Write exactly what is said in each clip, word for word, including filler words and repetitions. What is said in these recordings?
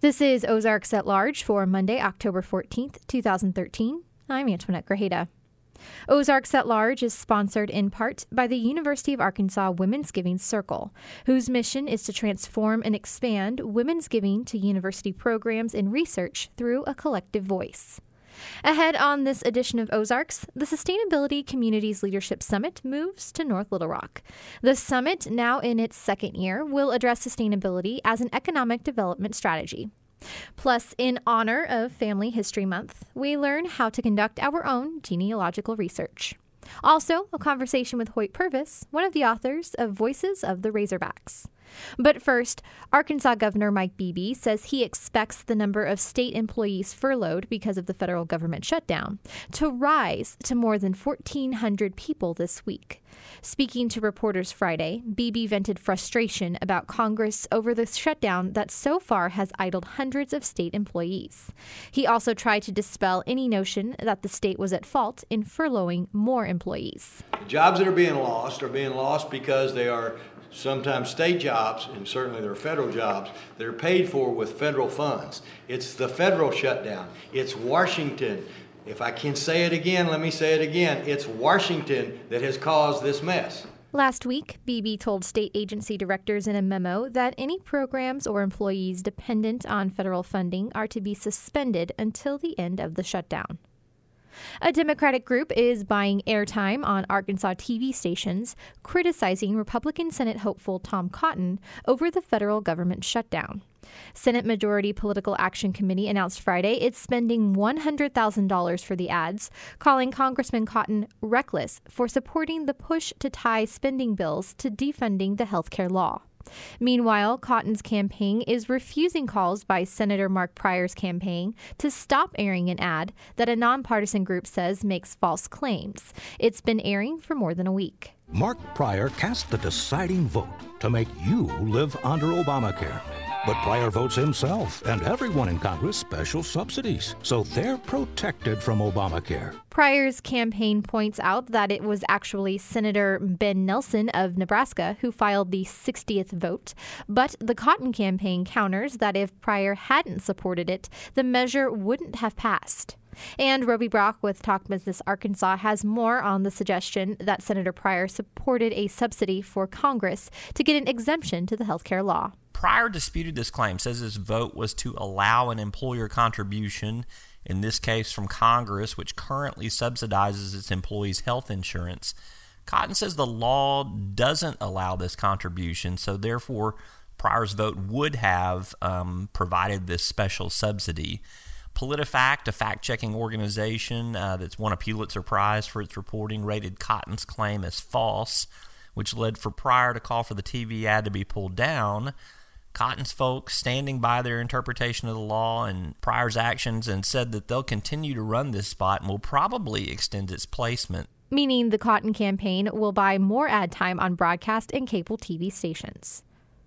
This is Ozarks at Large for Monday, October fourteenth, twenty thirteen. I'm Antoinette Grajeda. Ozarks at Large is sponsored in part by the University of Arkansas Women's Giving Circle, whose mission is to transform and expand women's giving to university programs and research through a collective voice. Ahead on this edition of Ozarks, the Sustainability Communities Leadership Summit moves to North Little Rock. The summit, now in its second year, will address sustainability as an economic development strategy. Plus, in honor of Family History Month, we learn how to conduct our own genealogical research. Also, a conversation with Hoyt Purvis, one of the authors of Voices of the Razorbacks. But first, Arkansas Governor Mike Beebe says he expects the number of state employees furloughed because of the federal government shutdown to rise to more than fourteen hundred people this week. Speaking to reporters Friday, Beebe vented frustration about Congress over the shutdown that so far has idled hundreds of state employees. He also tried to dispel any notion that the state was at fault in furloughing more employees. The jobs that are being lost are being lost because they are sometimes state jobs, and certainly they're federal jobs, that are paid for with federal funds. It's the federal shutdown. It's Washington. If I can say it again, let me say it again. It's Washington that has caused this mess. Last week, Beebe told state agency directors in a memo that any programs or employees dependent on federal funding are to be suspended until the end of the shutdown. A Democratic group is buying airtime on Arkansas T V stations, criticizing Republican Senate hopeful Tom Cotton over the federal government shutdown. Senate Majority Political Action Committee announced Friday it's spending one hundred thousand dollars for the ads, calling Congressman Cotton reckless for supporting the push to tie spending bills to defunding the health care law. Meanwhile, Cotton's campaign is refusing calls by Senator Mark Pryor's campaign to stop airing an ad that a nonpartisan group says makes false claims. It's been airing for more than a week. Mark Pryor cast the deciding vote to make you live under Obamacare. But Pryor votes himself and everyone in Congress special subsidies, so they're protected from Obamacare. Pryor's campaign points out that it was actually Senator Ben Nelson of Nebraska who filed the sixtieth vote, but the Cotton campaign counters that if Pryor hadn't supported it, the measure wouldn't have passed. And Roby Brock with Talk Business Arkansas has more on the suggestion that Senator Pryor supported a subsidy for Congress to get an exemption to the health care law. Pryor disputed this claim, says his vote was to allow an employer contribution, in this case from Congress, which currently subsidizes its employees' health insurance. Cotton says the law doesn't allow this contribution, so therefore Pryor's vote would have um, provided this special subsidy. PolitiFact, a fact-checking organization uh, that's won a Pulitzer Prize for its reporting, rated Cotton's claim as false, which led for Pryor to call for the T V ad to be pulled down. Cotton's folks standing by their interpretation of the law and Pryor's actions and said that they'll continue to run this spot and will probably extend its placement. Meaning the Cotton campaign will buy more ad time on broadcast and cable T V stations.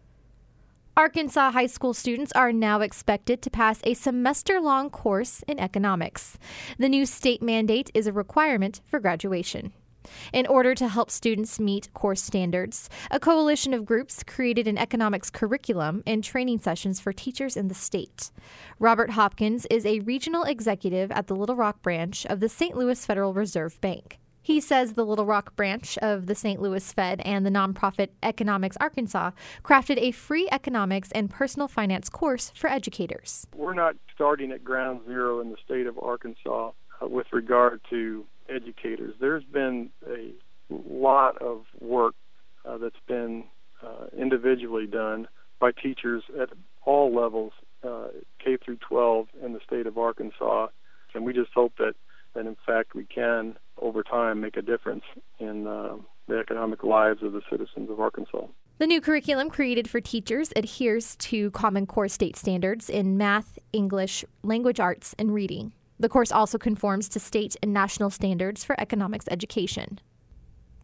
Arkansas high school students are now expected to pass a semester-long course in economics. The new state mandate is a requirement for graduation. In order to help students meet course standards, a coalition of groups created an economics curriculum and training sessions for teachers in the state. Robert Hopkins is a regional executive at the Little Rock branch of the Saint Louis Federal Reserve Bank. He says the Little Rock branch of the Saint Louis Fed and the nonprofit Economics Arkansas crafted a free economics and personal finance course for educators. We're not starting at ground zero in the state of Arkansas uh, with regard to educators. There's been a lot of work uh, that's been uh, individually done by teachers at all levels, uh, K through twelve in the state of Arkansas, and we just hope that, that in fact we can, over time, make a difference in uh, the economic lives of the citizens of Arkansas. The new curriculum created for teachers adheres to Common Core state standards in math, English, language arts, and reading. The course also conforms to state and national standards for economics education.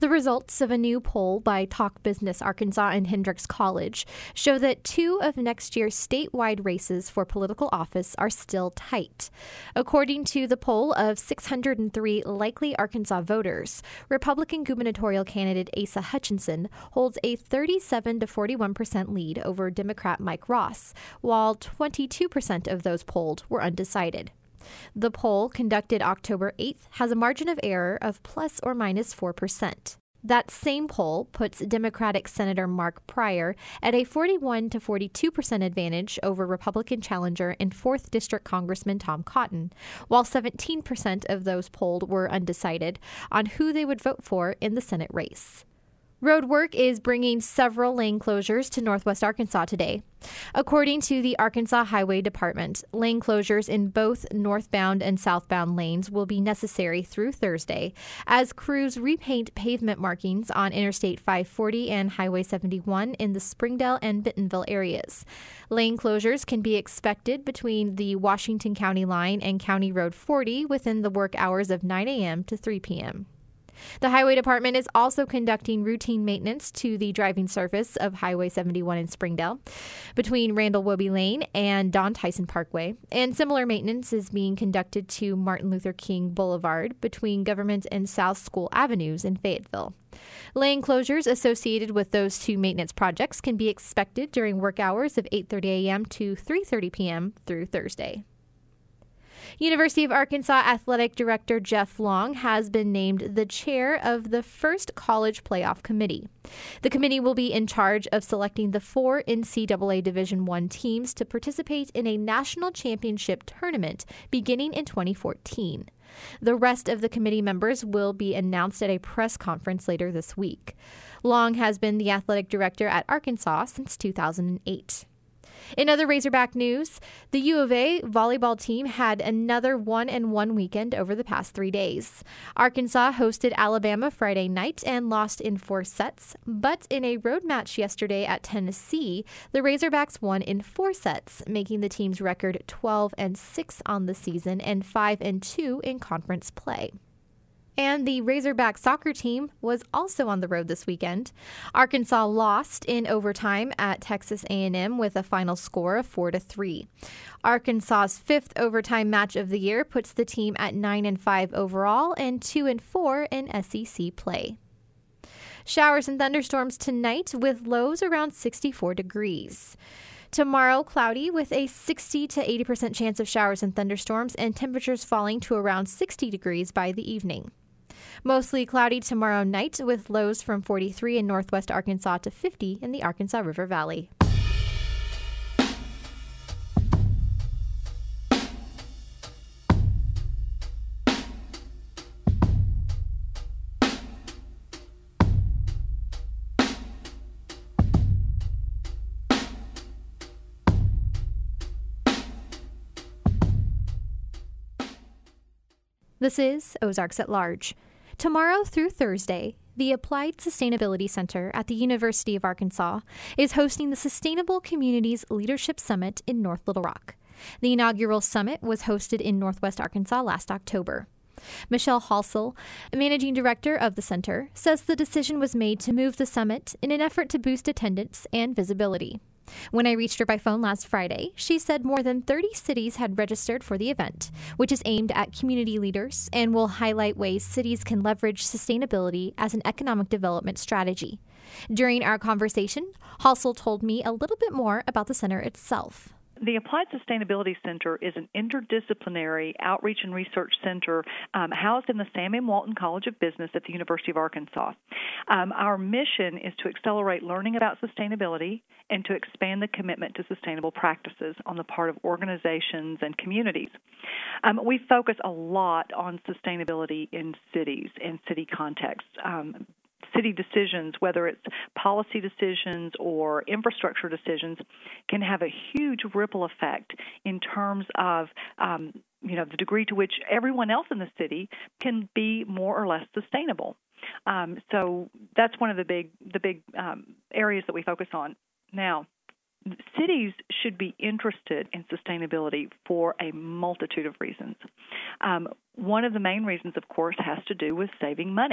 The results of a new poll by Talk Business Arkansas and Hendrix College show that two of next year's statewide races for political office are still tight. According to the poll of six hundred three likely Arkansas voters, Republican gubernatorial candidate Asa Hutchinson holds a thirty-seven to forty-one percent lead over Democrat Mike Ross, while twenty-two percent of those polled were undecided. The poll, conducted October eighth, has a margin of error of plus or minus four percent. That same poll puts Democratic Senator Mark Pryor at a forty-one to forty-two percent advantage over Republican challenger and fourth District Congressman Tom Cotton, while seventeen percent of those polled were undecided on who they would vote for in the Senate race. Road work is bringing several lane closures to northwest Arkansas today. According to the Arkansas Highway Department, lane closures in both northbound and southbound lanes will be necessary through Thursday as crews repaint pavement markings on Interstate five forty and Highway seventy-one in the Springdale and Bentonville areas. Lane closures can be expected between the Washington County line and County Road forty within the work hours of nine a.m. to three p.m. The Highway Department is also conducting routine maintenance to the driving surface of Highway seventy-one in Springdale between Randall Wobbe Lane and Don Tyson Parkway, and similar maintenance is being conducted to Martin Luther King Boulevard between Government and South School Avenues in Fayetteville. Lane closures associated with those two maintenance projects can be expected during work hours of eight thirty a.m. to three thirty p.m. through Thursday. University of Arkansas Athletic Director Jeff Long has been named the chair of the first college playoff committee. The committee will be in charge of selecting the four N C double A Division I teams to participate in a national championship tournament beginning in twenty fourteen. The rest of the committee members will be announced at a press conference later this week. Long has been the athletic director at Arkansas since two thousand eight. In other Razorback news, the U of A volleyball team had another one and one weekend over the past three days. Arkansas hosted Alabama Friday night and lost in four sets, but in a road match yesterday at Tennessee, the Razorbacks won in four sets, making the team's record twelve and six on the season and five and two in conference play. And the Razorback soccer team was also on the road this weekend. Arkansas lost in overtime at Texas A and M with a final score of four to three. Arkansas's fifth overtime match of the year puts the team at nine and five overall and two and four in S E C play. Showers and thunderstorms tonight with lows around sixty-four degrees. Tomorrow, cloudy with a sixty to eighty percent chance of showers and thunderstorms and temperatures falling to around sixty degrees by the evening. Mostly cloudy tomorrow night with lows from forty-three in northwest Arkansas to fifty in the Arkansas River Valley. This is Ozarks at Large. Tomorrow through Thursday, the Applied Sustainability Center at the University of Arkansas is hosting the Sustainable Communities Leadership Summit in North Little Rock. The inaugural summit was hosted in Northwest Arkansas last October. Michelle Halsell, managing director of the center, says the decision was made to move the summit in an effort to boost attendance and visibility. When I reached her by phone last Friday, she said more than thirty cities had registered for the event, which is aimed at community leaders and will highlight ways cities can leverage sustainability as an economic development strategy. During our conversation, Halsell told me a little bit more about the center itself. The Applied Sustainability Center is an interdisciplinary outreach and research center um, housed in the Sam M. Walton College of Business at the University of Arkansas. Um, our mission is to accelerate learning about sustainability and to expand the commitment to sustainable practices on the part of organizations and communities. Um, we focus a lot on sustainability in cities and city contexts. Um, City decisions, whether it's policy decisions or infrastructure decisions, can have a huge ripple effect in terms of, um, you know, the degree to which everyone else in the city can be more or less sustainable. Um, so that's one of the big, the big um, areas that we focus on. Now, cities should be interested in sustainability for a multitude of reasons. Um, one of the main reasons, of course, has to do with saving money.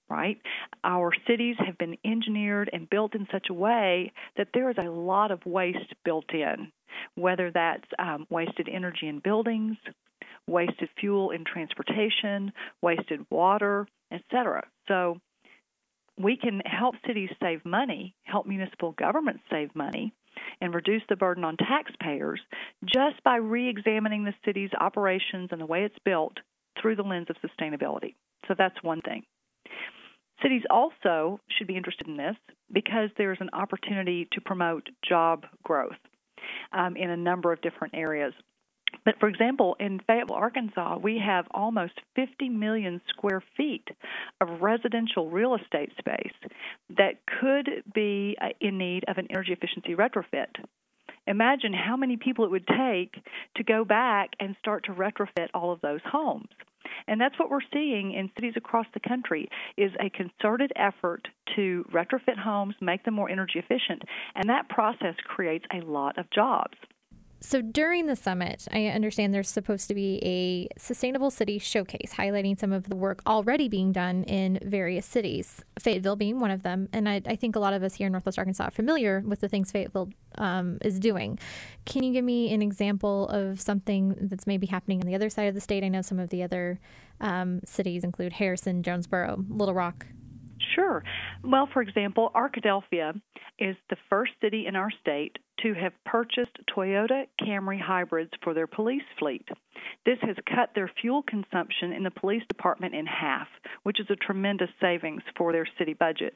right? Our cities have been engineered and built in such a way that there is a lot of waste built in, whether that's um, wasted energy in buildings, wasted fuel in transportation, wasted water, et cetera. So we can help cities save money, help municipal governments save money, and reduce the burden on taxpayers just by re-examining the city's operations and the way it's built through the lens of sustainability. So that's one thing. Cities also should be interested in this because there's an opportunity to promote job growth um, in a number of different areas. But, for example, in Fayetteville, Arkansas, we have almost fifty million square feet of residential real estate space that could be in need of an energy efficiency retrofit. Imagine how many people it would take to go back and start to retrofit all of those homes. And that's what we're seeing in cities across the country is a concerted effort to retrofit homes, make them more energy efficient, and that process creates a lot of jobs. So during the summit, I understand there's supposed to be a sustainable city showcase highlighting some of the work already being done in various cities, Fayetteville being one of them. And I, I think a lot of us here in Northwest Arkansas are familiar with the things Fayetteville um, is doing. Can you give me an example of something that's maybe happening on the other side of the state? I know some of the other um, cities include Harrison, Jonesboro, Little Rock. Sure. Well, for example, Arkadelphia is the first city in our state to have purchased Toyota Camry hybrids for their police fleet. This has cut their fuel consumption in the police department in half, which is a tremendous savings for their city budget.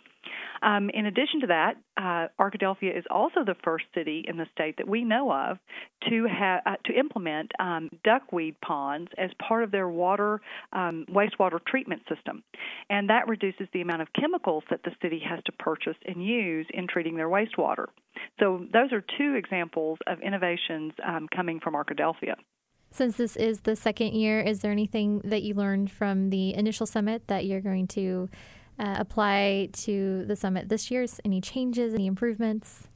Um, in addition to that, uh, Arkadelphia is also the first city in the state that we know of to ha- uh, to implement um, duckweed ponds as part of their water um, wastewater treatment system, and that reduces the amount of chemicals that the city has to purchase and use in treating their wastewater. So those are two examples of innovations um, coming from Arkadelphia. Since this is the second year, is there anything that you learned from the initial summit that you're going to Uh, apply to the summit this year? Any changes, any improvements?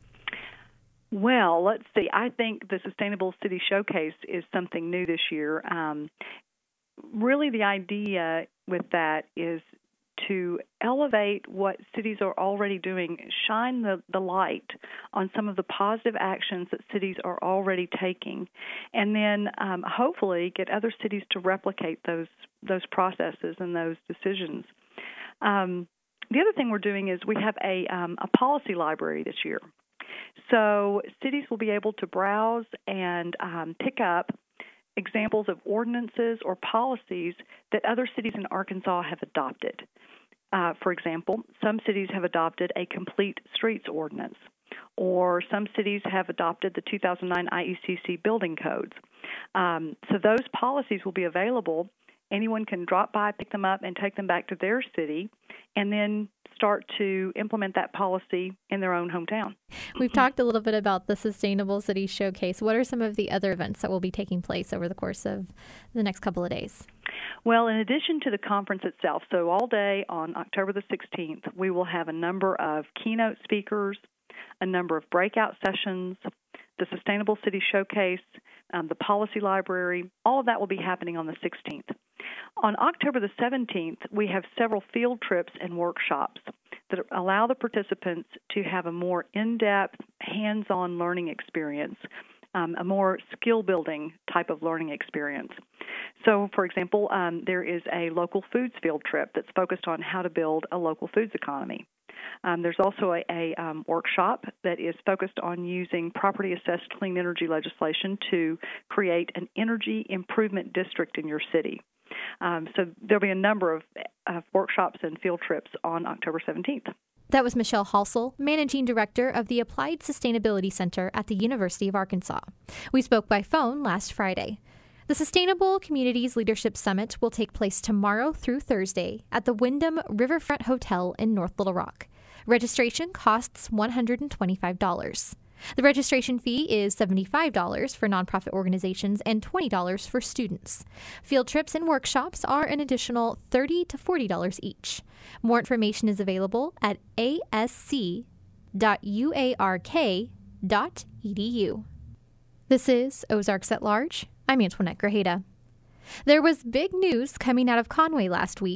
Well, let's see. I think the Sustainable City Showcase is something new this year. Um, really, the idea with that is to elevate what cities are already doing, shine the, the light on some of the positive actions that cities are already taking, and then um, hopefully get other cities to replicate those those processes and those decisions. Um, the other thing we're doing is we have a, um, a policy library this year. So cities will be able to browse and um, pick up examples of ordinances or policies that other cities in Arkansas have adopted. Uh, for example, some cities have adopted a complete streets ordinance, or some cities have adopted the two thousand nine I E C C building codes. Um, so those policies will be available. Anyone can drop by, pick them up, and take them back to their city, and then start to implement that policy in their own hometown. We've talked a little bit about the Sustainable City Showcase. What are some of the other events that will be taking place over the course of the next couple of days? Well, in addition to the conference itself, so all day on October the sixteenth, we will have a number of keynote speakers, a number of breakout sessions, the Sustainable City Showcase, um, the Policy Library. All of that will be happening on the sixteenth. On October the seventeenth, we have several field trips and workshops that allow the participants to have a more in-depth, hands-on learning experience, um, a more skill-building type of learning experience. So, for example, um, there is a local foods field trip that's focused on how to build a local foods economy. Um, there's also a, a um, workshop that is focused on using property-assessed clean energy legislation to create an energy improvement district in your city. Um, so there'll be a number of, of workshops and field trips on October seventeenth. That was Michelle Halsell, Managing Director of the Applied Sustainability Center at the University of Arkansas. We spoke by phone last Friday. The Sustainable Communities Leadership Summit will take place tomorrow through Thursday at the Wyndham Riverfront Hotel in North Little Rock. Registration costs one hundred twenty-five dollars. The registration fee is seventy-five dollars for nonprofit organizations and twenty dollars for students. Field trips and workshops are an additional thirty to forty dollars each. More information is available at a s c dot u a r k dot e d u. This is Ozarks at Large. I'm Antoinette Grajeda. There was big news coming out of Conway last week.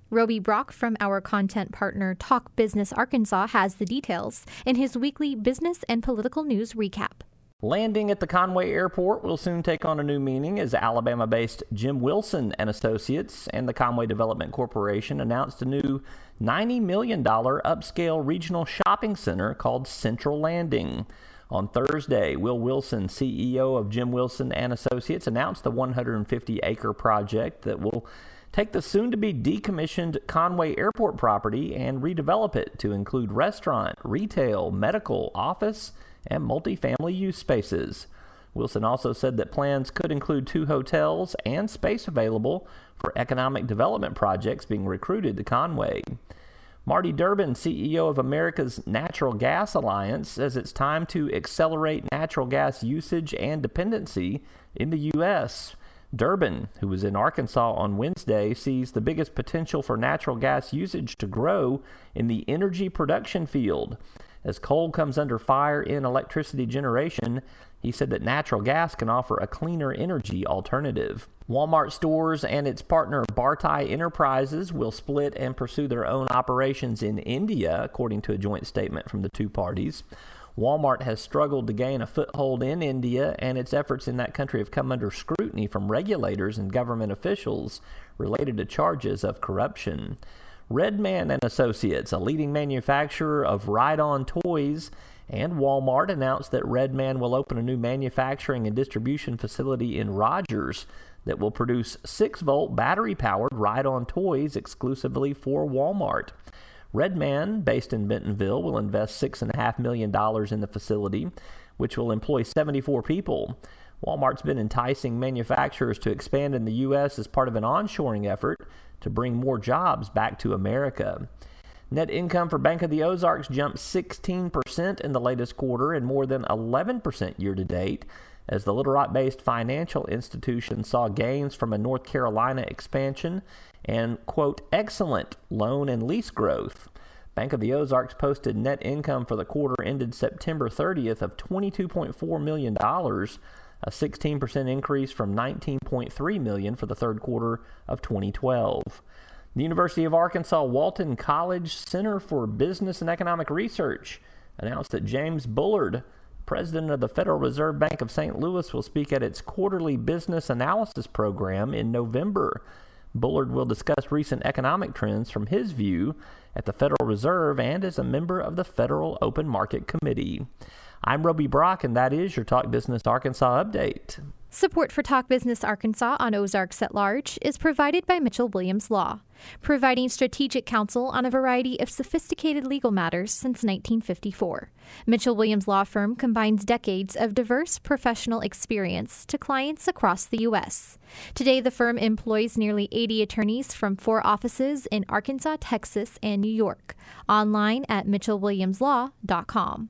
Roby Brock from our content partner Talk Business Arkansas has the details in his weekly business and political news recap. Landing at the Conway Airport will soon take on a new meaning as Alabama-based Jim Wilson and Associates and the Conway Development Corporation announced a new ninety million dollars upscale regional shopping center called Central Landing. On Thursday, Will Wilson, C E O of Jim Wilson and Associates, announced the one hundred fifty acre project that will take the soon-to-be decommissioned Conway Airport property and redevelop it to include restaurant, retail, medical, office, and multifamily use spaces. Wilson also said that plans could include two hotels and space available for economic development projects being recruited to Conway. Marty Durbin, C E O of America's Natural Gas Alliance, says it's time to accelerate natural gas usage and dependency in the U S Durbin, who was in Arkansas on Wednesday, sees the biggest potential for natural gas usage to grow in the energy production field. As coal comes under fire in electricity generation, he said that natural gas can offer a cleaner energy alternative. Walmart stores and its partner Bartai Enterprises will split and pursue their own operations in India, according to a joint statement from the two parties. Walmart has struggled to gain a foothold in India, and its efforts in that country have come under scrutiny from regulators and government officials related to charges of corruption. Redman and Associates, a leading manufacturer of ride-on toys, and Walmart announced that Redman will open a new manufacturing and distribution facility in Rogers that will produce six volt battery-powered ride-on toys exclusively for Walmart. Redman, based in Bentonville, will invest six point five million dollars in the facility, which will employ seventy-four people. Walmart's been enticing manufacturers to expand in the U S as part of an onshoring effort to bring more jobs back to America. Net income for Bank of the Ozarks jumped sixteen percent in the latest quarter and more than eleven percent year-to-date, as the Little Rock-based financial institution saw gains from a North Carolina expansion and, quote, excellent loan and lease growth. Bank of the Ozarks posted net income for the quarter ended September thirtieth of twenty-two point four million dollars, a sixteen percent increase from nineteen point three million dollars for the third quarter of twenty twelve. The University of Arkansas Walton College Center for Business and Economic Research announced that James Bullard, president of the Federal Reserve Bank of Saint Louis, will speak at its quarterly business analysis program in November. Bullard will discuss recent economic trends from his view at the Federal Reserve and as a member of the Federal Open Market Committee. I'm Roby Brock, and that is your Talk Business Arkansas update. Support for Talk Business Arkansas on Ozarks at Large is provided by Mitchell Williams Law, providing strategic counsel on a variety of sophisticated legal matters since nineteen fifty-four. Mitchell Williams Law Firm combines decades of diverse professional experience to clients across the U S. Today, the firm employs nearly eighty attorneys from four offices in Arkansas, Texas, and New York. Online at mitchell williams law dot com.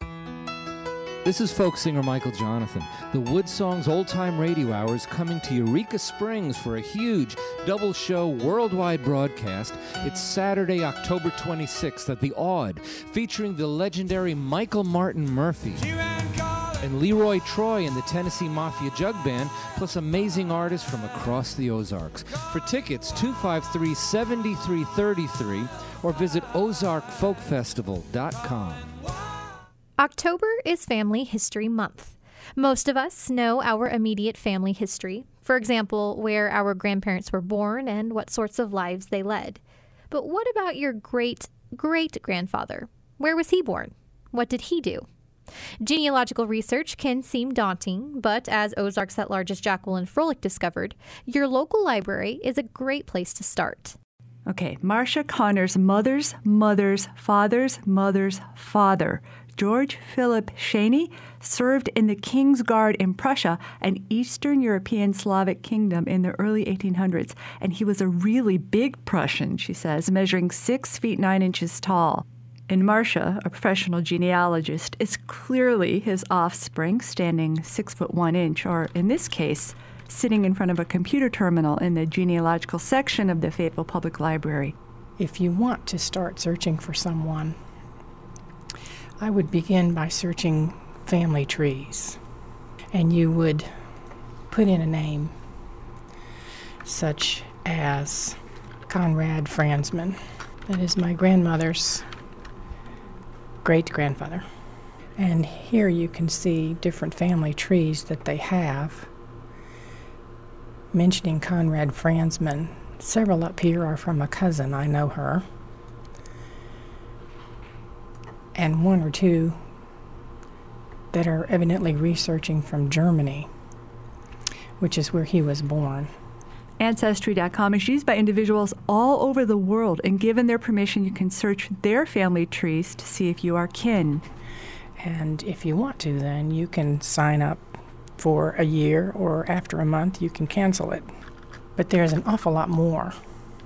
This is folk singer Michael Jonathan. The Woodsongs Old Time Radio Hour is coming to Eureka Springs for a huge double show worldwide broadcast. It's Saturday, October twenty-sixth at the Aud, featuring the legendary Michael Martin Murphey and Leroy Troy and the Tennessee Mafia Jug Band, plus amazing artists from across the Ozarks. For tickets, two five three, seven three three three or visit ozark folk festival dot com. October is Family History Month. Most of us know our immediate family history, for example, where our grandparents were born and what sorts of lives they led. But what about your great-great-grandfather? Where was he born? What did he do? Genealogical research can seem daunting, but as Ozarks at Large's Jacqueline Froelich discovered, your local library is a great place to start. Okay, Marcia Connor's mother's mother's father's mother's father, George Philip Scheney, served in the King's Guard in Prussia, an Eastern European Slavic kingdom in the early eighteen hundreds. And he was a really big Prussian, she says, measuring six feet nine inches tall. And Marcia, a professional genealogist, is clearly his offspring, standing six foot one inch, or in this case, sitting in front of a computer terminal in the genealogical section of the Fayetteville Public Library. If you want to start searching for someone, I would begin by searching family trees, and you would put in a name such as Conrad Franzman. That is my grandmother's great-grandfather. And here you can see different family trees that they have. Mentioning Conrad Franzman, several up here are from a cousin. I know her. And one or two that are evidently researching from Germany, which is where he was born. Ancestry dot com is used by individuals all over the world, and given their permission, you can search their family trees to see if you are kin. And if you want to, then you can sign up for a year, or after a month you can cancel it. But there's an awful lot more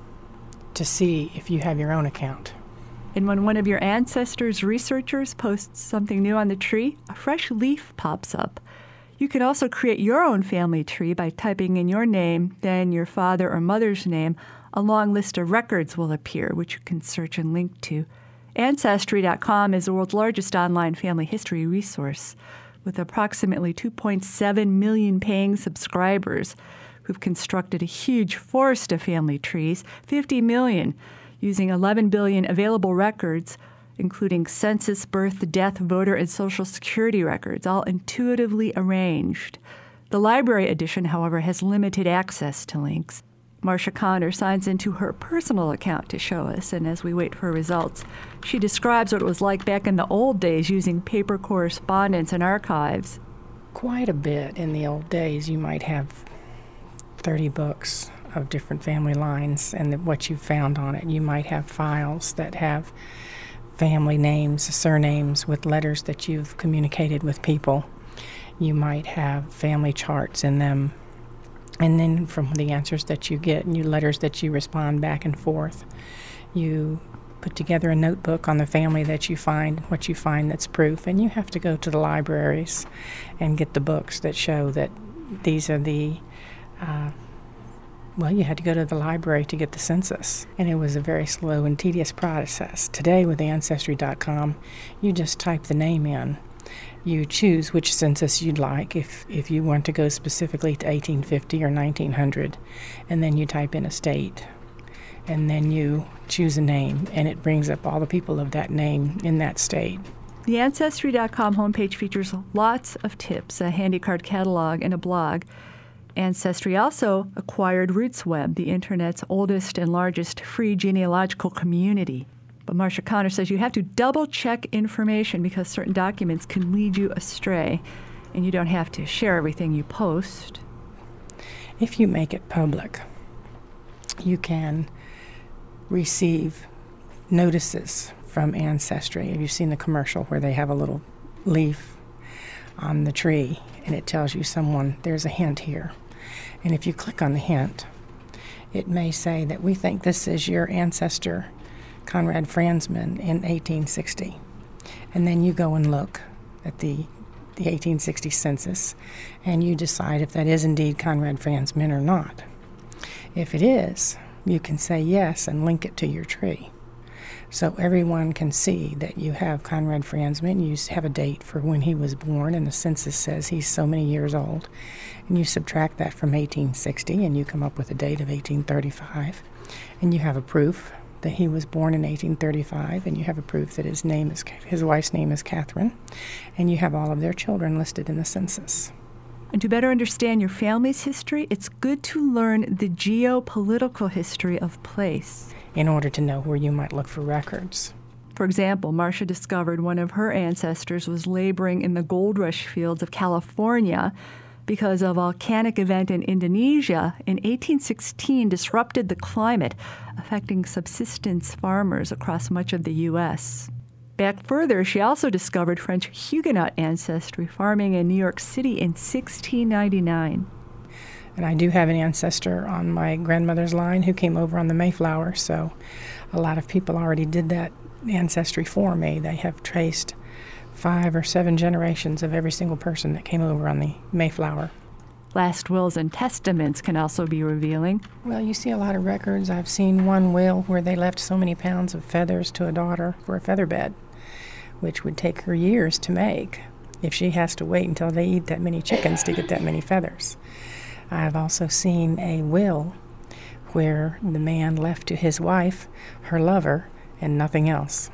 to see if you have your own account. And when one of your ancestors' researchers posts something new on the tree, a fresh leaf pops up. You can also create your own family tree by typing in your name, then your father or mother's name. A long list of records will appear, which you can search and link to. Ancestry dot com is the world's largest online family history resource, with approximately two point seven million paying subscribers who've constructed a huge forest of family trees, fifty million, using eleven billion available records, including census, birth, death, voter, and Social Security records, all intuitively arranged. The library edition, however, has limited access to links. Marcia Connor signs into her personal account to show us, and as we wait for results, she describes what it was like back in the old days using paper correspondence and archives. Quite a bit. In the old days, you might have thirty books of different family lines and the, what you found on it. You might have files that have family names, surnames with letters that you've communicated with people. You might have family charts in them. And then from the answers that you get and you letters that you respond back and forth, you put together a notebook on the family that you find, what you find that's proof. And you have to go to the libraries and get the books that show that these are the, uh, well, you had to go to the library to get the census. And it was a very slow and tedious process. Today with Ancestry dot com, you just type the name in. You choose which census you'd like, if, if you want to go specifically to eighteen fifty or nineteen hundred, and then you type in a state, and then you choose a name, and it brings up all the people of that name in that state. The Ancestry dot com homepage features lots of tips, a handy card catalog, and a blog. Ancestry also acquired RootsWeb, the Internet's oldest and largest free genealogical community. But Marcia Connor says you have to double-check information because certain documents can lead you astray, and you don't have to share everything you post. If you make it public, you can receive notices from Ancestry. Have you seen the commercial where they have a little leaf on the tree, and it tells you someone, there's a hint here. And if you click on the hint, it may say that we think this is your ancestor, Conrad Franzman, in eighteen sixty. And then you go and look at the, the eighteen sixty census, and you decide if that is indeed Conrad Franzman or not. If it is, you can say yes and link it to your tree. So everyone can see that you have Conrad Franzman. You have a date for when he was born, and the census says he's so many years old. And you subtract that from eighteen sixty, and you come up with a date of eighteen thirty-five. And you have a proof that he was born in eighteen thirty-five, and you have a proof that his name is his wife's name is Catherine, and you have all of their children listed in the census. And to better understand your family's history, it's good to learn the geopolitical history of place in order to know where you might look for records. For example, Marcia discovered one of her ancestors was laboring in the gold rush fields of California because a volcanic event in Indonesia in eighteen sixteen disrupted the climate, affecting subsistence farmers across much of the U S. Back further, she also discovered French Huguenot ancestry farming in New York City in sixteen ninety-nine. And I do have an ancestor on my grandmother's line who came over on the Mayflower, so a lot of people already did that ancestry for me. They have traced five or seven generations of every single person that came over on the Mayflower. Last wills and testaments can also be revealing. Well, you see a lot of records. I've seen one will where they left so many pounds of feathers to a daughter for a feather bed, which would take her years to make if she has to wait until they eat that many chickens to get that many feathers. I've also seen a will where the man left to his wife, her lover, and nothing else.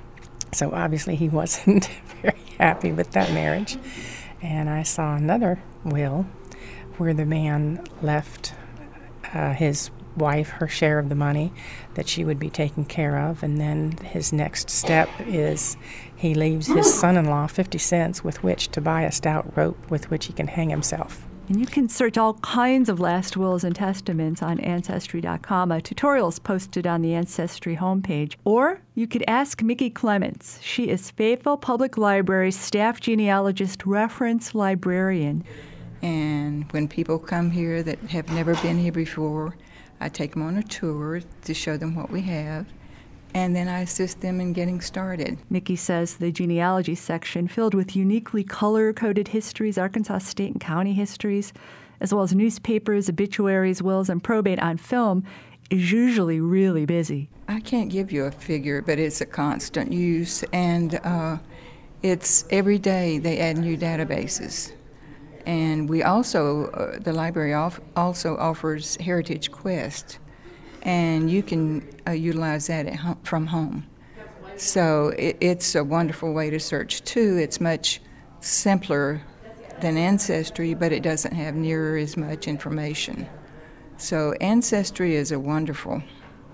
So obviously he wasn't very happy with that marriage. And I saw another will where the man left uh, his wife her share of the money that she would be taken care of, and then his next step is he leaves his son-in-law fifty cents with which to buy a stout rope with which he can hang himself. And you can search all kinds of last wills and testaments on Ancestry dot com. A tutorial is posted on the Ancestry homepage. Or you could ask Mickey Clements. She is Fayetteville Public Library's staff genealogist reference librarian. And when people come here that have never been here before, I take them on a tour to show them what we have, and then I assist them in getting started. Mickey says the genealogy section, filled with uniquely color-coded histories, Arkansas state and county histories, as well as newspapers, obituaries, wills, and probate on film, is usually really busy. I can't give you a figure, but it's a constant use, and uh, it's every day they add new databases. And we also, uh, the library off- also offers Heritage Quest, and you can uh, utilize that at home, from home. So it, it's a wonderful way to search, too. It's much simpler than Ancestry, but it doesn't have near as much information. So Ancestry is a wonderful,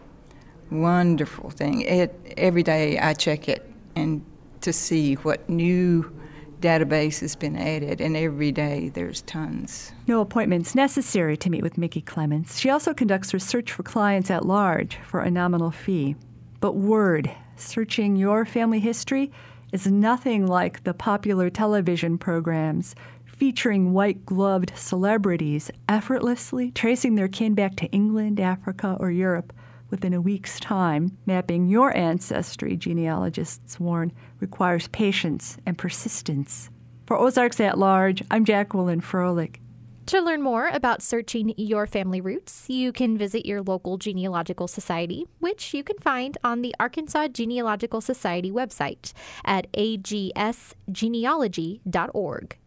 wonderful thing. It, every day I check it and to see what new database has been added, and every day there's tons. No appointments necessary to meet with Mickey Clements. She also conducts research for clients at large for a nominal fee. But Word, searching your family history, is nothing like the popular television programs featuring white-gloved celebrities effortlessly tracing their kin back to England, Africa, or Europe within a week's time. Mapping your ancestry, genealogists warn, requires patience and persistence. For Ozarks at Large, I'm Jacqueline Froelich. To learn more about searching your family roots, you can visit your local genealogical society, which you can find on the Arkansas Genealogical Society website at a g s genealogy dot org.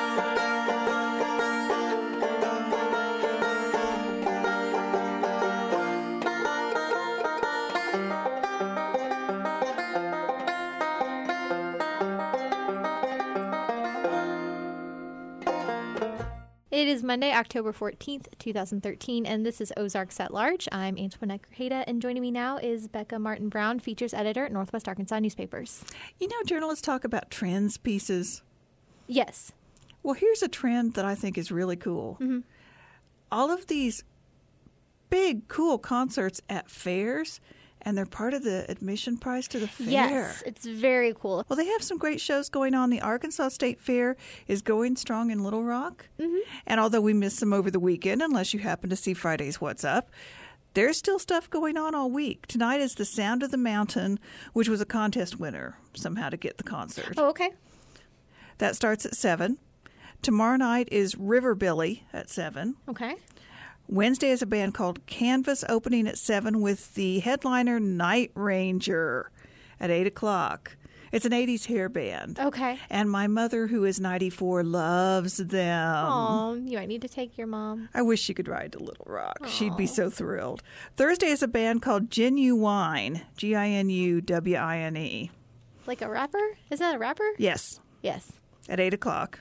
It is Monday, October fourteenth, twenty thirteen, and this is Ozarks at Large. I'm Antoinette Grajeda, and joining me now is Becca Martin Brown, features editor at Northwest Arkansas Newspapers. You know, journalists talk about trends pieces. Yes. Well, here's a trend that I think is really cool. Mm-hmm. All of these big, cool concerts at fairs, and they're part of the admission price to the fair. Yes, it's very cool. Well, they have some great shows going on. The Arkansas State Fair is going strong in Little Rock. Mm-hmm. And although we missed them over the weekend, unless you happen to see Friday's What's Up, there's still stuff going on all week. Tonight is The Sound of the Mountain, which was a contest winner somehow to get the concert. Oh, okay. That starts at seven. Tomorrow night is Riverbilly at seven. Okay. Wednesday is a band called Canvas opening at seven with the headliner Night Ranger at eight o'clock. It's an eighties hair band. Okay. And my mother, who is ninety-four, loves them. Oh, you might need to take your mom. I wish she could ride to Little Rock. Aww. She'd be so thrilled. Thursday is a band called Ginuwine, G I N U W I N E. Like a rapper? Is that a rapper? Yes. Yes. At eight o'clock.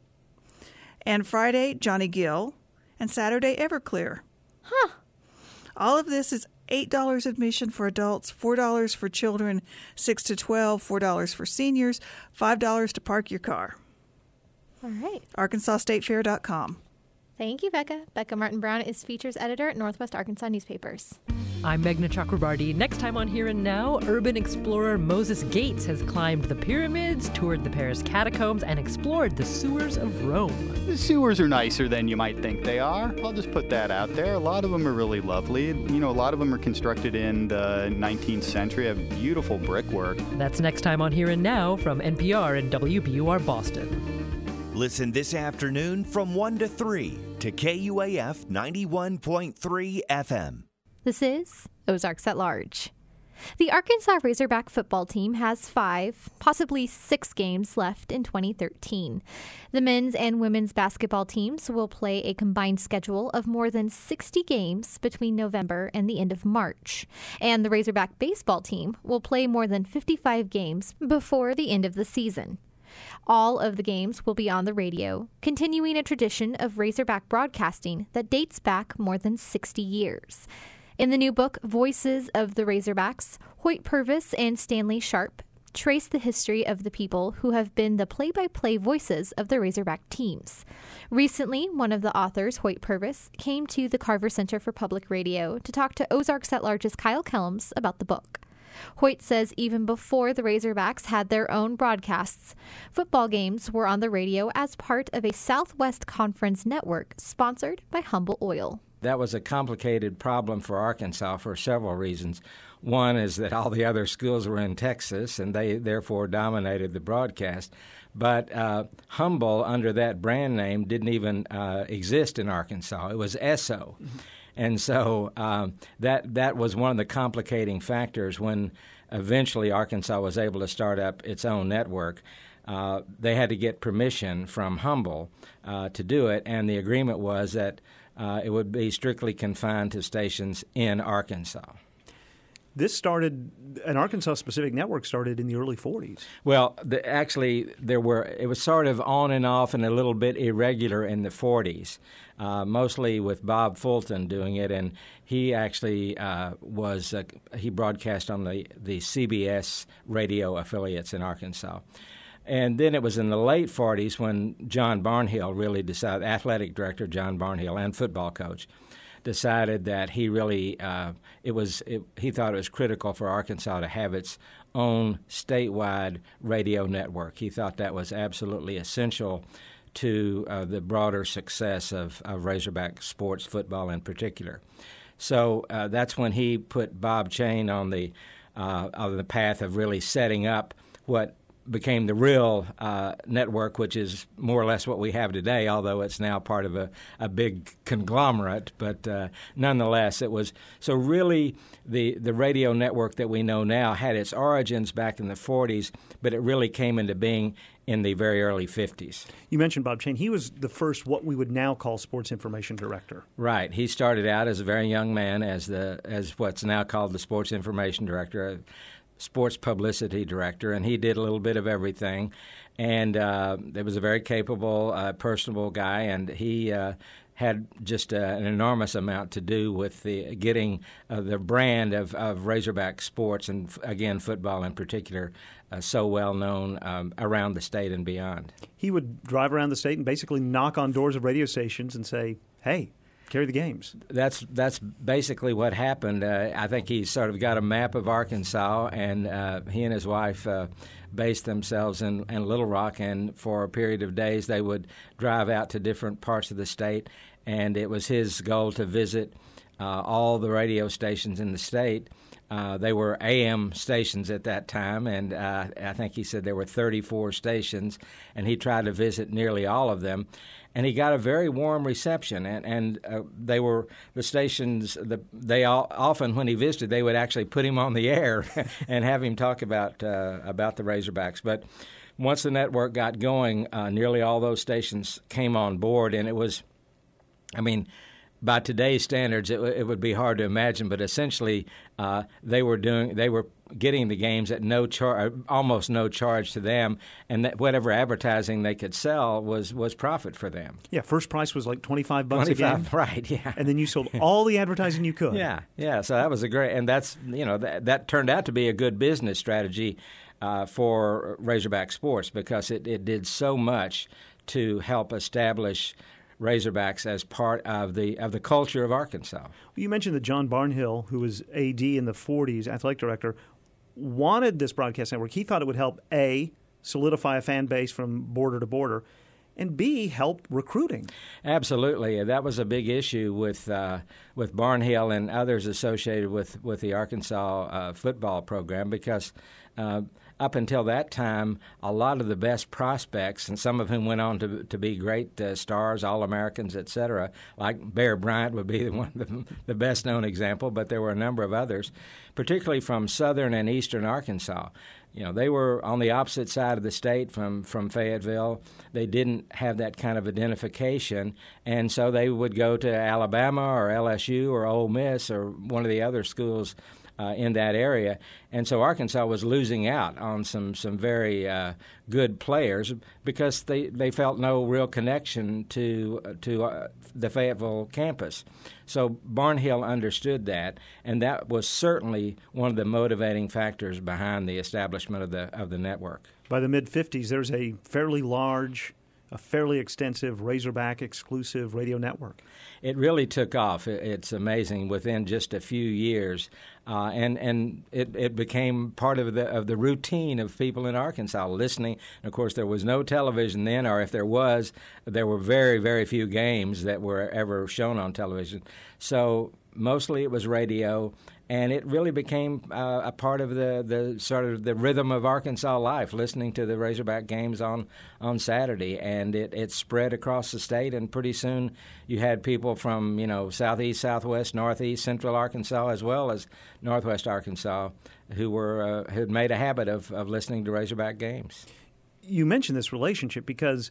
And Friday, Johnny Gill. And Saturday, Everclear. Huh. All of this is eight dollars admission for adults, four dollars for children six to twelve, four dollars for seniors, five dollars to park your car. All right. Arkansas State Fair dot com. Thank you, Becca. Becca Martin Brown is features editor at Northwest Arkansas Newspapers. I'm Meghna Chakrabarty. Next time on Here and Now, urban explorer Moses Gates has climbed the pyramids, toured the Paris catacombs, and explored the sewers of Rome. The sewers are nicer than you might think they are. I'll just put that out there. A lot of them are really lovely. You know, a lot of them are constructed in the nineteenth century, have beautiful brickwork. That's next time on Here and Now from N P R and W B U R Boston. Listen this afternoon from one to three to K U A F ninety-one point three F M. This is Ozarks at Large. The Arkansas Razorback football team has five, possibly six games left in twenty thirteen. The men's and women's basketball teams will play a combined schedule of more than sixty games between November and the end of March. And the Razorback baseball team will play more than fifty-five games before the end of the season. All of the games will be on the radio, continuing a tradition of Razorback broadcasting that dates back more than sixty years. In the new book, Voices of the Razorbacks, Hoyt Purvis and Stanley Sharp trace the history of the people who have been the play-by-play voices of the Razorback teams. Recently, one of the authors, Hoyt Purvis, came to the Carver Center for Public Radio to talk to Ozarks at Large's Kyle Kellums about the book. Hoyt says even before the Razorbacks had their own broadcasts, football games were on the radio as part of a Southwest Conference network sponsored by Humble Oil. That was a complicated problem for Arkansas for several reasons. One is that all the other schools were in Texas, and they therefore dominated the broadcast. But uh, Humble, under that brand name, didn't even uh, exist in Arkansas. It was Esso. Mm-hmm. And so um, that that was one of the complicating factors when eventually Arkansas was able to start up its own network. Uh, they had to get permission from Humble uh, to do it, and the agreement was that Uh, it would be strictly confined to stations in Arkansas. This started, an Arkansas-specific network started in the early forties. Well, the, actually, there were. It was sort of on and off and a little bit irregular in the forties, uh, mostly with Bob Fulton doing it, and he actually uh, was uh, he broadcast on the, the C B S radio affiliates in Arkansas. And then it was in the late forties when John Barnhill really decided, athletic director John Barnhill and football coach, decided that he really, uh, it was, it, he thought it was critical for Arkansas to have its own statewide radio network. He thought that was absolutely essential to uh, the broader success of, of Razorback sports, football in particular. So uh, that's when he put Bob Chain on the, uh, on the path of really setting up what became the real uh, network, which is more or less what we have today, although it's now part of a, a big conglomerate. But uh, nonetheless, it was so really the, the radio network that we know now had its origins back in the forties, but it really came into being in the very early fifties. You mentioned Bob Chain. He was the first what we would now call sports information director. Right. He started out as a very young man as the as what's now called the sports information director, sports publicity director, and he did a little bit of everything. And uh, it was a very capable, uh, personable guy, and he uh, had just uh, an enormous amount to do with the getting uh, the brand of, of Razorback sports, and f- again, football in particular, uh, so well known um, around the state and beyond. He would drive around the state and basically knock on doors of radio stations and say, hey, carry the games. That's that's basically what happened. Uh, I think he sort of got a map of Arkansas, and uh, he and his wife uh, based themselves in, in Little Rock, and for a period of days they would drive out to different parts of the state, and it was his goal to visit uh, all the radio stations in the state. Uh, they were A M stations at that time, and uh, I think he said there were thirty-four stations, and he tried to visit nearly all of them. And he got a very warm reception, and, and uh, they were the stations. The, they all, often, when he visited, they would actually put him on the air and have him talk about uh, about the Razorbacks. But once the network got going, uh, nearly all those stations came on board, and it was, I mean, by today's standards, it, it would be hard to imagine, but essentially, uh, they were doing they were getting the games at no charge, almost no charge to them, and that whatever advertising they could sell was, was profit for them. Yeah, first price was like twenty-five bucks twenty-five, a game, right? Yeah, and then you sold all the advertising you could. Yeah, yeah. So that was a great, and that's you know that that turned out to be a good business strategy uh, for Razorback sports because it, it did so much to help establish Razorbacks as part of the of the culture of Arkansas. Well, you mentioned that John Barnhill, who was A D in the forties, athletic director, wanted this broadcast network. He thought it would help, A, solidify a fan base from border to border, and B, help recruiting. Absolutely. That was a big issue with uh, with Barnhill and others associated with, with the Arkansas uh, football program because uh, up until that time, a lot of the best prospects, and some of whom went on to to be great uh, stars, All-Americans, et cetera, like Bear Bryant would be one of the, the best-known example, but there were a number of others, particularly from southern and eastern Arkansas. You know, they were on the opposite side of the state from, from Fayetteville. They didn't have that kind of identification, and so they would go to Alabama or L S U or Ole Miss or one of the other schools uh, in that area. And so Arkansas was losing out on some, some very uh, good players because they, they felt no real connection to, to uh, the Fayetteville campus. So Barnhill understood that, and that was certainly one of the motivating factors behind the establishment of the of the network. By the mid-fifties, there's a fairly large, a fairly extensive Razorback exclusive radio network. It really took off. It's amazing within just a few years, uh, and and it, it became part of the of the routine of people in Arkansas listening. And of course, there was no television then, or if there was, there were very very few games that were ever shown on television. So mostly it was radio. And it really became uh, a part of the, the sort of the rhythm of Arkansas life, listening to the Razorback games on, on Saturday. And it, it spread across the state, and pretty soon you had people from, you know, southeast, southwest, northeast, central Arkansas, as well as northwest Arkansas, who were uh, had made a habit of, of listening to Razorback games. You mentioned this relationship because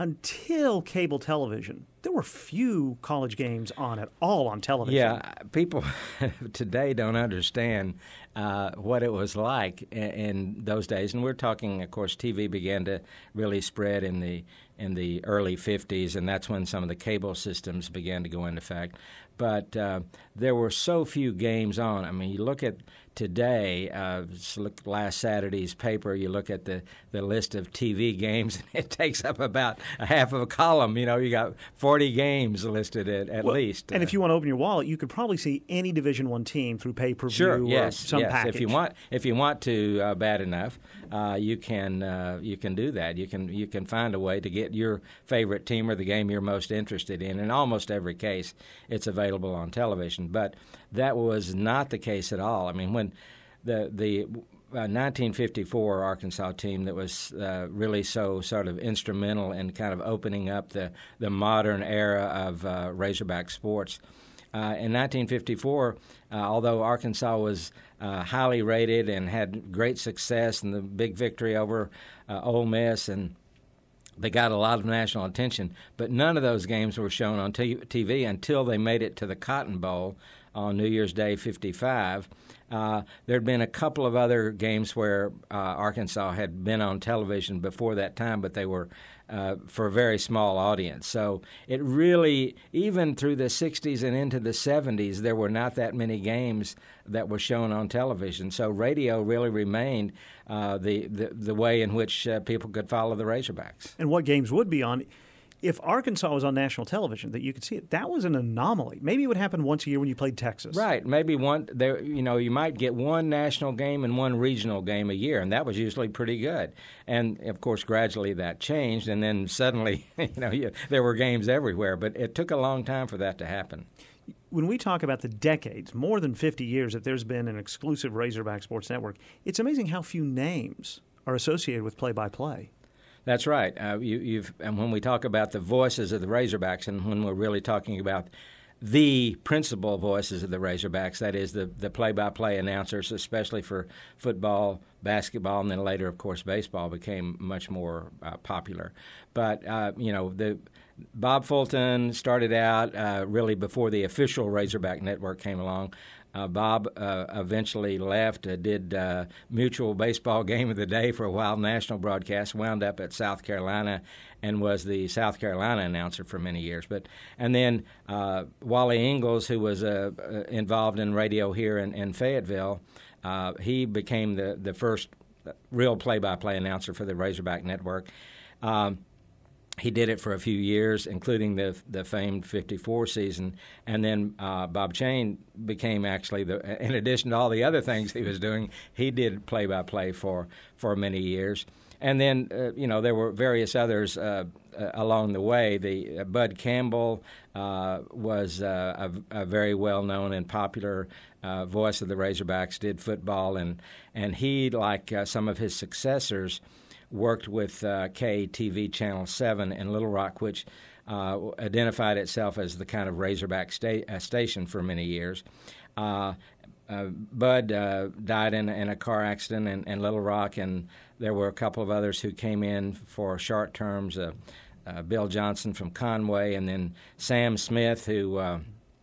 until cable television, there were few college games on at all on television. Yeah, people today don't understand uh, what it was like in, in those days. And we're talking, of course, T V began to really spread in the in the early fifties, and that's when some of the cable systems began to go into effect. But uh, there were so few games on. I mean, you look at today, uh, look last Saturday's paper, you look at the, the list of T V games, and it takes up about a half of a column. You know, you got forty games listed at, at well, least. And uh, if you want to open your wallet, you could probably see any Division One team through pay-per-view sure, or yes, some yes. package. If you want, if you want to, uh, bad enough, uh, you can uh, you can do that. You can you can find a way to get your favorite team or the game you're most interested in. In almost every case, it's available on television. But that was not the case at all. I mean, when the the uh, nineteen fifty-four Arkansas team that was uh, really so sort of instrumental in kind of opening up the, the modern era of uh, Razorback sports. Uh, in nineteen fifty-four, uh, although Arkansas was uh, highly rated and had great success in the big victory over uh, Ole Miss, and they got a lot of national attention, but none of those games were shown on t- TV until they made it to the Cotton Bowl on New Year's Day fifty-five. Uh, there had been a couple of other games where uh, Arkansas had been on television before that time, but they were uh, for a very small audience. So it really, even through the sixties and into the seventies, there were not that many games that were shown on television. So radio really remained uh, the, the, the way in which uh, people could follow the Razorbacks. And what games would be on? If Arkansas was on national television, that you could see it, that was an anomaly. Maybe it would happen once a year when you played Texas. Right. Maybe one. There, you know, you might get one national game and one regional game a year, and that was usually pretty good. And of course, gradually that changed, and then suddenly, you know, you, there were games everywhere. But it took a long time for that to happen. When we talk about the decades, more than fifty years that there's been an exclusive Razorback Sports Network, it's amazing how few names are associated with play-by-play. That's right. Uh, you, you've, and when we talk about the voices of the Razorbacks, and when we're really talking about the principal voices of the Razorbacks, that is the, the play-by-play announcers, especially for football, basketball, and then later, of course, baseball became much more uh, popular. But, uh, you know, the Bob Fulton started out uh, really before the official Razorback Network came along. Uh, Bob uh, eventually left, uh, did uh, Mutual Baseball Game of the Day for a while, national broadcast, wound up at South Carolina, and was the South Carolina announcer for many years. But and then uh, Wally Ingalls, who was uh, uh, involved in radio here in, in Fayetteville, uh, he became the, the first real play-by-play announcer for the Razorback Network. Um, He did it for a few years, including the the famed fifty-four season, and then uh, Bob Chain became actually the. In addition to all the other things he was doing, he did play-by-play for for many years, and then uh, you know there were various others. Uh, uh, along the way. The uh, Bud Campbell uh, was uh, a, a very well-known and popular uh, voice of the Razorbacks, did football, and, and he, like uh, some of his successors, worked with uh, K T V Channel seven in Little Rock, which uh, identified itself as the kind of Razorback sta- uh, station for many years. Uh, uh, Bud uh, died in, in a car accident in, in Little Rock, and there were a couple of others who came in for short terms, uh, uh, Bill Johnson from Conway, and then Sam Smith, who uh,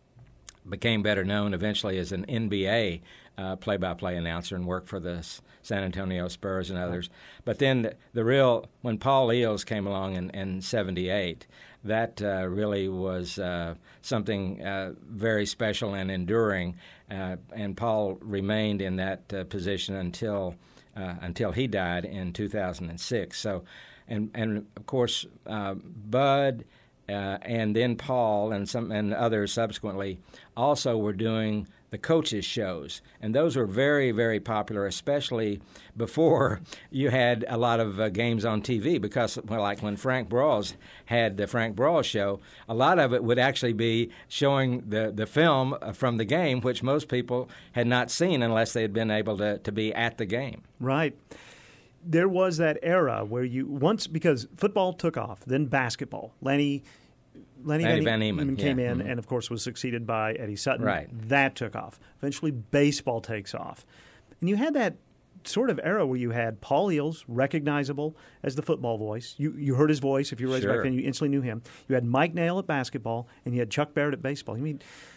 became better known eventually as an N B A uh, play-by-play announcer and worked for the San Antonio Spurs and others. But then the, the real, when Paul Eels came along in, in seventy-eight, that uh, really was uh, something uh, very special and enduring, uh, and Paul remained in that uh, position until uh, until he died in two thousand six. So, and and of course, uh, Bud uh, and then Paul and some and others subsequently also were doing the coaches' shows, and those were very, very popular, especially before you had a lot of uh, games on T V, because, well, like when Frank Broyles had the Frank Broyles show, a lot of it would actually be showing the, the film from the game, which most people had not seen unless they had been able to, to be at the game. Right. There was that era where you once, because football took off, then basketball. Lenny Lenny, Lenny Van, Van Eman came yeah. in mm-hmm. and, of course, was succeeded by Eddie Sutton. Right. That took off. Eventually, baseball takes off. And you had that sort of era where you had Paul Eels, recognizable as the football voice. You you heard his voice. If you were a Razorback Sure. fan, you instantly knew him. You had Mike Nail at basketball, and you had Chuck Barrett at baseball. I mean,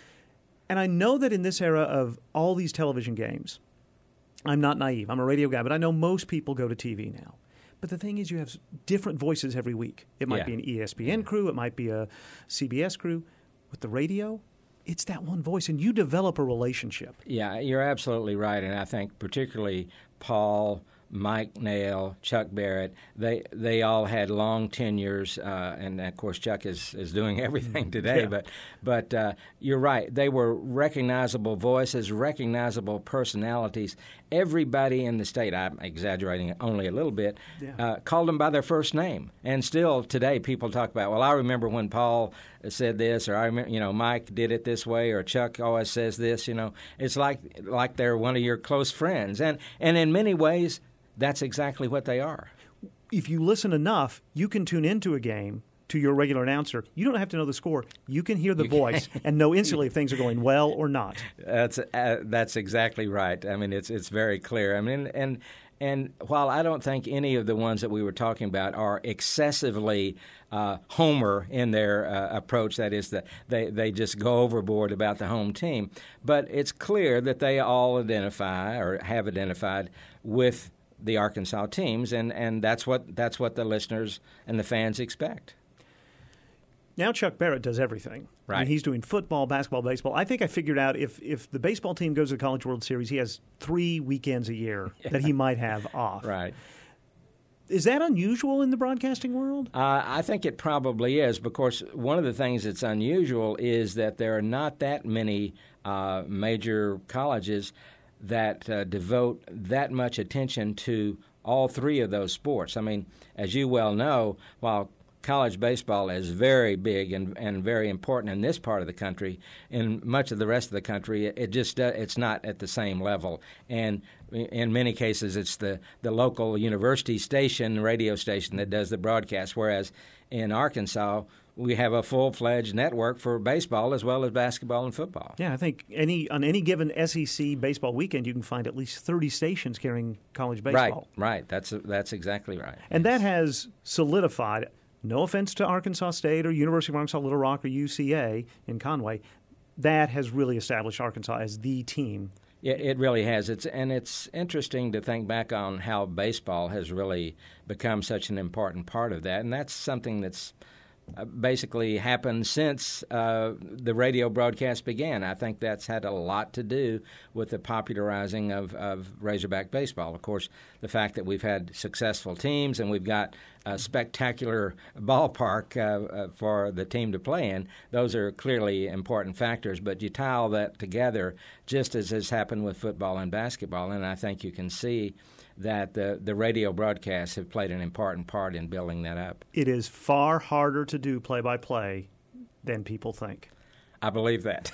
and I know that in this era of all these television games, I'm not naive. I'm a radio guy, but I know most people go to T V now. But the thing is, you have different voices every week. It might Yeah. be an E S P N crew. It might be a C B S crew. With the radio, it's that one voice, and you develop a relationship. Yeah, you're absolutely right, and I think particularly Paul, Mike Nail, Chuck Barrett, they they all had long tenures, uh, and of course Chuck is, is doing everything today. Yeah. But but uh, you're right; they were recognizable voices, recognizable personalities. Everybody in the state, I'm exaggerating only a little bit, Yeah. uh, called them by their first name. And still today, people talk about, well, I remember when Paul said this, or I remember, you know, Mike did it this way, or Chuck always says this. You know, it's like like they're one of your close friends, and and in many ways, that's exactly what they are. If you listen enough, you can tune into a game to your regular announcer. You don't have to know the score. You can hear the You voice and know instantly if things are going well or not. That's uh, that's exactly right. I mean, it's it's very clear. I mean, and and while I don't think any of the ones that we were talking about are excessively uh, homer in their uh, approach, that is, that they they just go overboard about the home team, but it's clear that they all identify or have identified with the Arkansas teams, and, and that's what that's what the listeners and the fans expect. Now Chuck Barrett does everything. Right. I mean, he's doing football, basketball, baseball. I think I figured out if, if the baseball team goes to the College World Series, he has three weekends a year Yeah. that he might have off. Right. Is that unusual in the broadcasting world? Uh, I think it probably is, because one of the things that's unusual is that there are not that many uh, major colleges that uh, devote that much attention to all three of those sports. I mean, as you well know, while college baseball is very big and, and very important in this part of the country, in much of the rest of the country, it just uh, it's not at the same level. And in many cases, it's the, the local university station, radio station, that does the broadcast, whereas in Arkansas, we have a full-fledged network for baseball as well as basketball and football. Yeah, I think any on any given S E C baseball weekend, you can find at least thirty stations carrying college baseball. Right, right. That's that's exactly right. And that has solidified, no offense to Arkansas State or University of Arkansas Little Rock or U C A in Conway, that has really established Arkansas as the team. Yeah, it really has. It's and it's interesting to think back on how baseball has really become such an important part of that, and that's something that's Uh, basically happened since uh, the radio broadcast began. I think that's had a lot to do with the popularizing of, of Razorback baseball. Of course, the fact that we've had successful teams and we've got a spectacular ballpark uh, uh, for the team to play in. Those are clearly important factors, but you tie all that together just as has happened with football and basketball, and I think you can see that the, the radio broadcasts have played an important part in building that up. It is far harder to do play-by-play than people think. I believe that.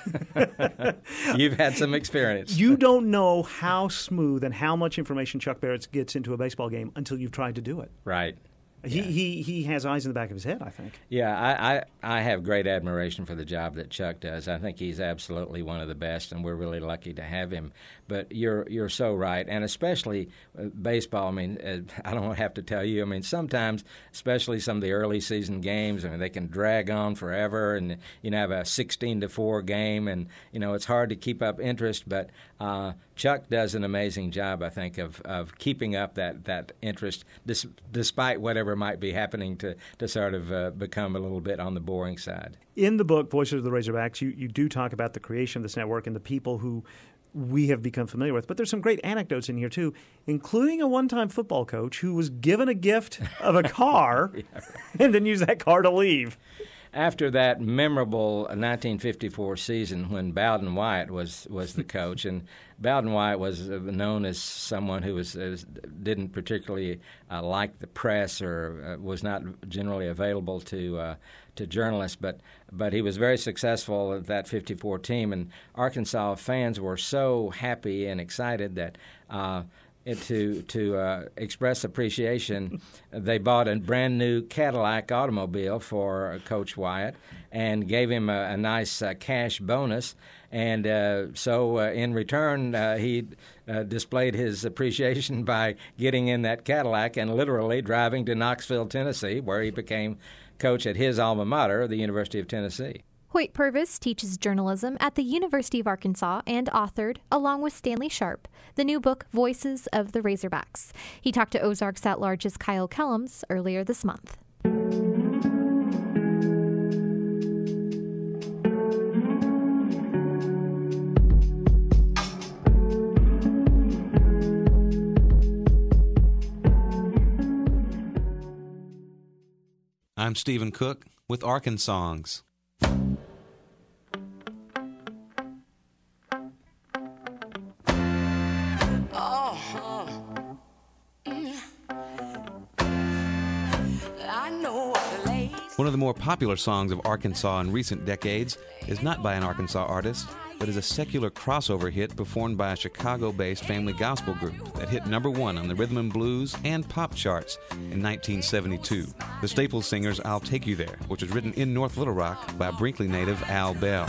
You've had some experience. You don't know how smooth and how much information Chuck Barrett gets into a baseball game until you've tried to do it. Right. He, yeah. he he has eyes in the back of his head, I think. Yeah, I, I, I have great admiration for the job that Chuck does. I think he's absolutely one of the best, and we're really lucky to have him. But you're you're so right, and especially uh, baseball. I mean, uh, I don't have to tell you. I mean, sometimes, especially some of the early season games, I mean, they can drag on forever, and you know, have a sixteen to four game, and you know, it's hard to keep up interest. But uh, Chuck does an amazing job, I think, of, of keeping up that that interest, dis- despite whatever might be happening to to sort of uh, become a little bit on the boring side. In the book, Voices of the Razorbacks, you, you do talk about the creation of this network and the people who we have become familiar with. But there's some great anecdotes in here, too, including a one-time football coach who was given a gift of a car yeah, right. and then used that car to leave. After that memorable nineteen fifty-four season when Bowden Wyatt was, was the coach, and Bowden Wyatt was known as someone who was, was didn't particularly uh, like the press or uh, was not generally available to uh, to journalists, but but he was very successful at that fifty-four team, and Arkansas fans were so happy and excited that uh, to to uh, express appreciation, they bought a brand new Cadillac automobile for Coach Wyatt and gave him a, a nice uh, cash bonus. And uh, so uh, in return, uh, he uh, displayed his appreciation by getting in that Cadillac and literally driving to Knoxville, Tennessee, where he became coach at his alma mater, the University of Tennessee. Hoyt Purvis teaches journalism at the University of Arkansas and authored, along with Stanley Sharp, the new book Voices of the Razorbacks. He talked to Ozarks at Large's Kyle Kellums earlier this month. I'm Stephen Cook with Arkansongs. One of the more popular songs of Arkansas in recent decades is not by an Arkansas artist, but is a secular crossover hit performed by a Chicago-based family gospel group that hit number one on the rhythm and blues and pop charts in nineteen seventy-two. The Staples Singers' I'll Take You There, which was written in North Little Rock by Brinkley native Al Bell.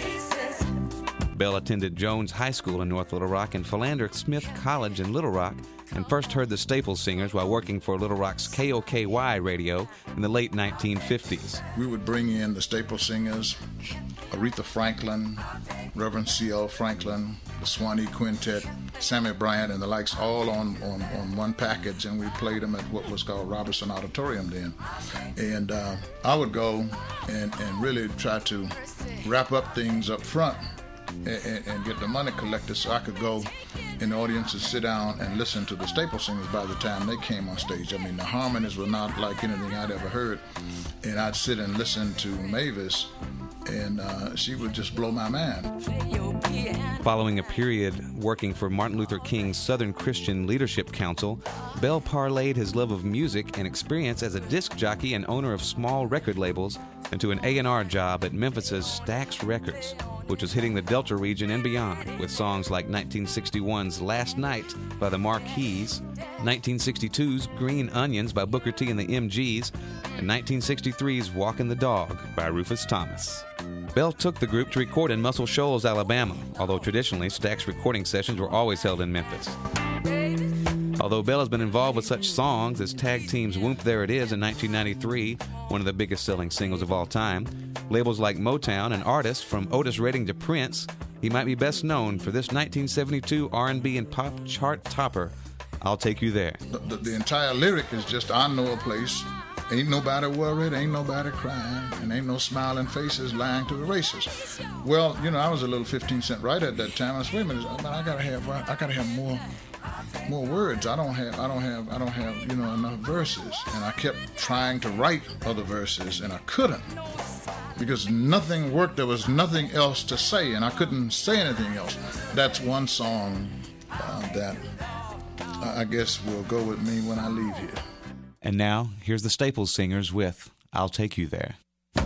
Bell attended Jones High School in North Little Rock and Philander Smith College in Little Rock, and first heard the Staples Singers while working for Little Rock's K O K Y radio in the late nineteen fifties. We would bring in the Staples Singers, Aretha Franklin, Reverend C L Franklin, the Swanee Quintet, Sammy Bryant, and the likes, all on, on, on one package, and we played them at what was called Robertson Auditorium then. And uh, I would go and, and really try to wrap up things up front and, and, and get the money collected so I could go in the audience and sit down and listen to the Staples Singers by the time they came on stage. I mean, the harmonies were not like anything I'd ever heard, and I'd sit and listen to Mavis, and uh, she would just blow my mind. Following a period working for Martin Luther King's Southern Christian Leadership Council, Bell parlayed his love of music and experience as a disc jockey and owner of small record labels into an A and R job at Memphis's Stax Records, which was hitting the Delta region and beyond with songs like nineteen sixty-one's Last Night by the Marquees, nineteen sixty-two's Green Onions by Booker T and the M Gs, and nineteen sixty-three's Walkin' the Dog by Rufus Thomas. Bell took the group to record in Muscle Shoals, Alabama, although traditionally Stax recording sessions were always held in Memphis. Although Bell has been involved with such songs as tag team's Whoop There It Is in nineteen ninety-three, one of the biggest selling singles of all time, labels like Motown, and artists from Otis Redding to Prince, he might be best known for this nineteen seventy-two R and B and pop chart topper, I'll Take You There. The, the, the entire lyric is just, I know a place, ain't nobody worried, ain't nobody crying, and ain't no smiling faces lying to the races. Well, you know, I was a little fifteen cent writer at that time. I said, wait a minute, I gotta have, I gotta have more more words. I don't have, I don't have, I don't have, you know, enough verses. And I kept trying to write other verses, and I couldn't because nothing worked. There was nothing else to say, and I couldn't say anything else. That's one song uh, that uh, I guess will go with me when I leave here. And now, here's the Staples Singers with I'll Take You There.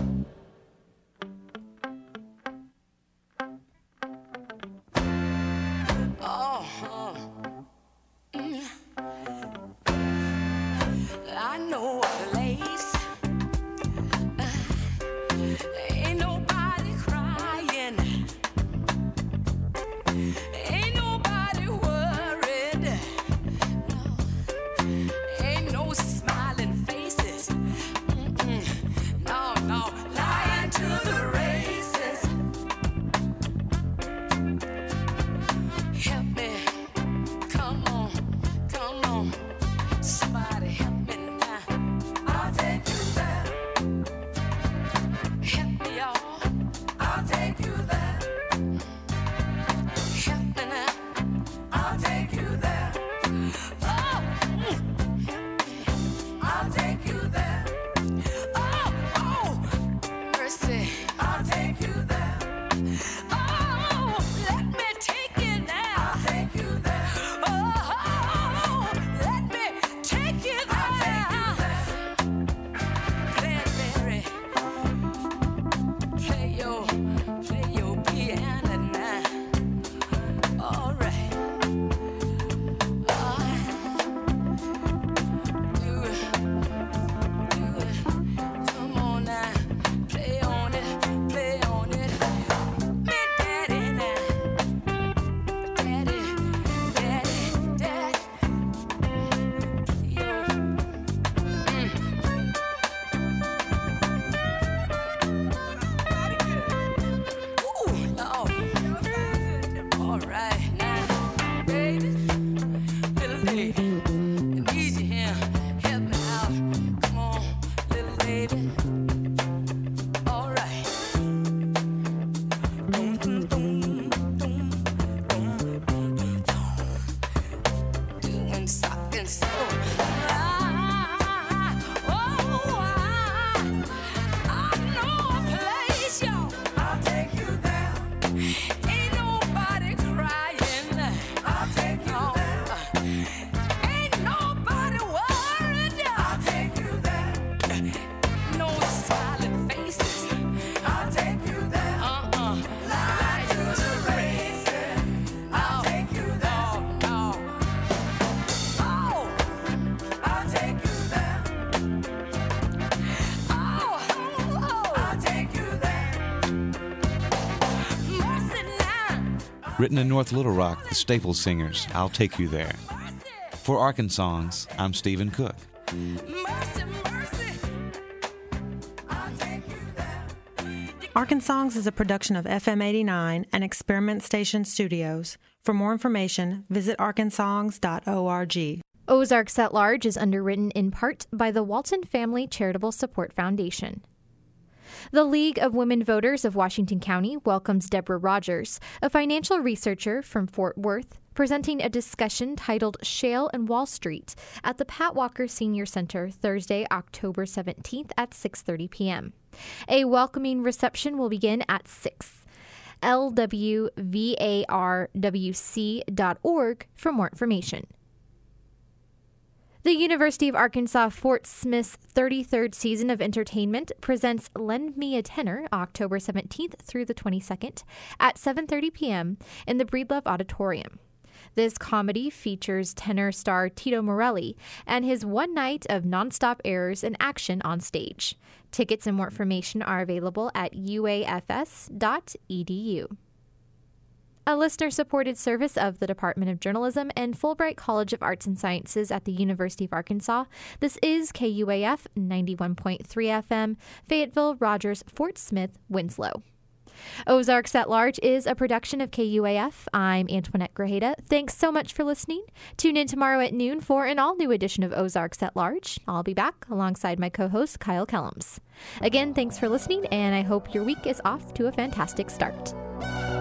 Written in North Little Rock, the Staples Singers, I'll Take You There. For Arkansongs, I'm Stephen Cook. Arkansongs is a production of F M eighty-nine and Experiment Station Studios. For more information, visit arkansongs dot org. Ozarks at Large is underwritten in part by the Walton Family Charitable Support Foundation. The League of Women Voters of Washington County welcomes Deborah Rogers, a financial researcher from Fort Worth, presenting a discussion titled Shale and Wall Street at the Pat Walker Senior Center Thursday, October seventeenth at six thirty p.m. A welcoming reception will begin at six. L W V A R W C dot org for more information. The University of Arkansas Fort Smith's thirty-third season of entertainment presents Lend Me a Tenor October seventeenth through the twenty-second at seven thirty p.m. in the Breedlove Auditorium. This comedy features tenor star Tito Morelli and his one night of nonstop errors and action on stage. Tickets and more information are available at U A F S dot E D U. A listener-supported service of the Department of Journalism and Fulbright College of Arts and Sciences at the University of Arkansas. This is K U A F ninety-one point three F M, Fayetteville, Rogers, Fort Smith, Winslow. Ozarks at Large is a production of K U A F. I'm Antoinette Grajeda. Thanks so much for listening. Tune in tomorrow at noon for an all-new edition of Ozarks at Large. I'll be back alongside my co-host, Kyle Kellums. Again, thanks for listening, and I hope your week is off to a fantastic start.